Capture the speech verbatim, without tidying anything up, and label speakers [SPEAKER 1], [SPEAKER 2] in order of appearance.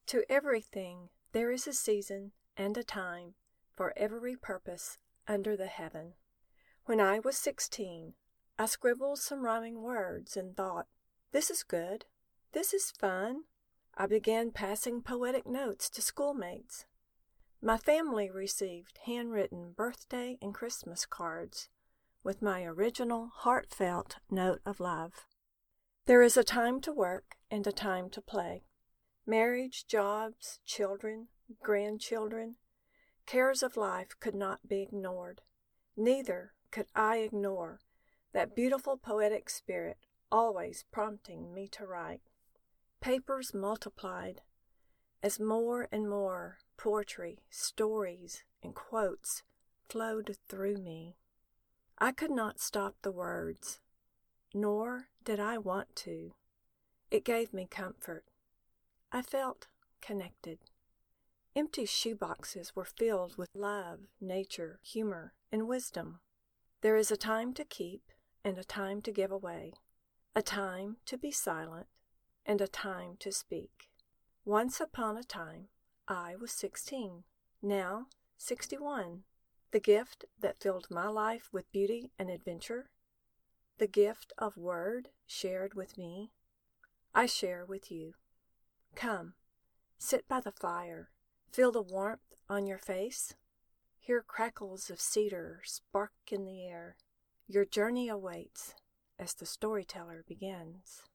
[SPEAKER 1] To everything there is a season and a time for every purpose under the heaven. When I was sixteen, I scribbled some rhyming words and thought, this is good, this is fun. I began passing poetic notes to schoolmates. My family received handwritten birthday and Christmas cards with my original heartfelt note of love. There is a time to work and a time to play. Marriage, jobs, children, grandchildren, cares of life could not be ignored. Neither could I ignore that beautiful poetic spirit always prompting me to write. Papers multiplied as more and more poetry, stories, and quotes flowed through me. I could not stop the words, nor did I want to. It gave me comfort. I felt connected. Empty shoeboxes were filled with love, nature, humor, and wisdom. There is a time to keep and a time to give away, a time to be silent and a time to speak. Once upon a time, I was sixteen, now sixty-one. The gift that filled my life with beauty and adventure, the gift of word shared with me, I share with you. Come, sit by the fire, feel the warmth on your face, hear crackles of cedar spark in the air. Your journey awaits as the storyteller begins.